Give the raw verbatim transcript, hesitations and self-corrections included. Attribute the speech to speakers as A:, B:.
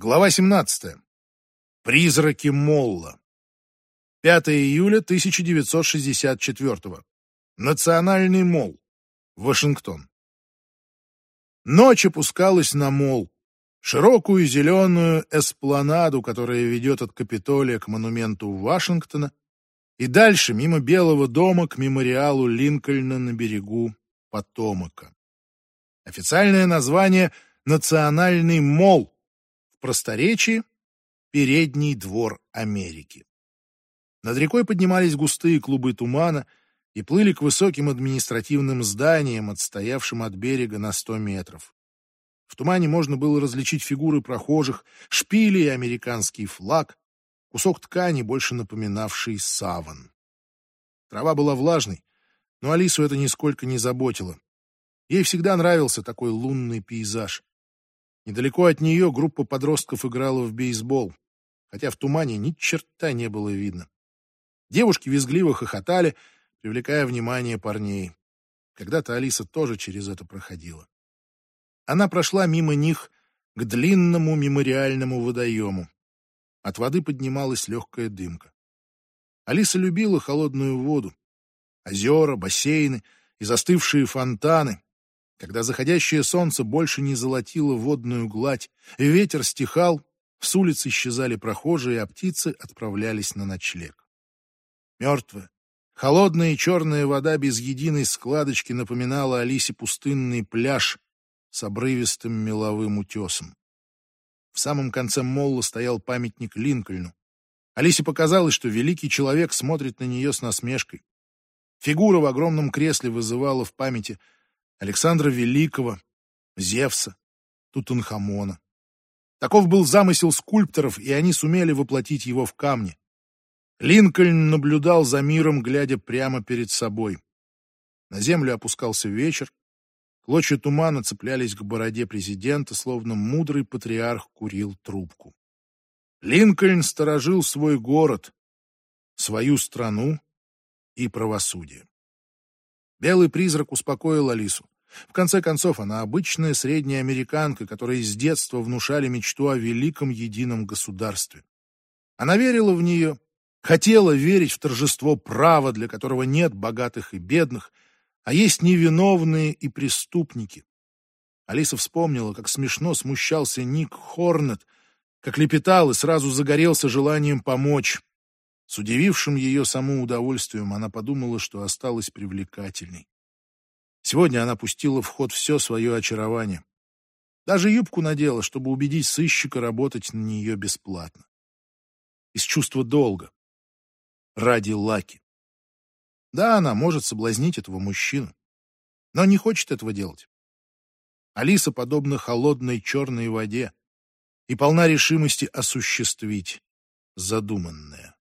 A: Глава семнадцатая. Призраки Молла. пятое июля тысяча девятьсот шестьдесят четвёртого. Национальный молл. Вашингтон. Ночь опускалась на молл, широкую зеленую эспланаду, которая ведет от Капитолия к монументу Вашингтона, и дальше мимо Белого дома к мемориалу Линкольна на берегу Потомака. Официальное название — Национальный молл, в просторечии — Передний двор Америки. Над рекой поднимались густые клубы тумана и плыли к высоким административным зданиям, отстоявшим от берега на сто метров. В тумане можно было различить фигуры прохожих, шпили и американский флаг, кусок ткани, больше напоминавший саван. Трава была влажной, но Алису это нисколько не заботило. Ей всегда нравился такой лунный пейзаж. Недалеко от нее группа подростков играла в бейсбол, хотя в тумане ни черта не было видно. Девушки визгливо хохотали, привлекая внимание парней. Когда-то Алиса тоже через это проходила. Она прошла мимо них к длинному мемориальному водоему. От воды поднималась легкая дымка. Алиса любила холодную воду, озера, бассейны и застывшие фонтаны, когда заходящее солнце больше не золотило водную гладь, и ветер стихал, с улиц исчезали прохожие, а птицы отправлялись на ночлег. Мертвая, холодная и черная вода без единой складочки напоминала Алисе пустынный пляж с обрывистым меловым утесом. В самом конце молла стоял памятник Линкольну. Алисе показалось, что великий человек смотрит на нее с насмешкой. Фигура в огромном кресле вызывала в памяти Александра Великого, Зевса, Тутанхамона. Таков был замысел скульпторов, и они сумели воплотить его в камне. Линкольн наблюдал за миром, глядя прямо перед собой. На землю опускался вечер. Клочья тумана цеплялись к бороде президента, словно мудрый патриарх курил трубку. Линкольн сторожил свой город, свою страну и правосудие. Белый призрак успокоил Алису. В конце концов, она обычная средняя американка, которой с детства внушали мечту о великом едином государстве. Она верила в нее, хотела верить в торжество права, для которого нет богатых и бедных, а есть невиновные и преступники. Алиса вспомнила, как смешно смущался Ник Хорнет, как лепетал и сразу загорелся желанием помочь. С удивившим ее саму удовольствием она подумала, что осталась привлекательной. Сегодня она пустила в ход все свое очарование. Даже юбку надела, чтобы убедить сыщика работать на нее бесплатно. Из чувства долга. Ради Лаки. Да, она может соблазнить этого мужчину, но не хочет этого делать. Алиса подобна холодной черной воде и полна решимости осуществить задуманное.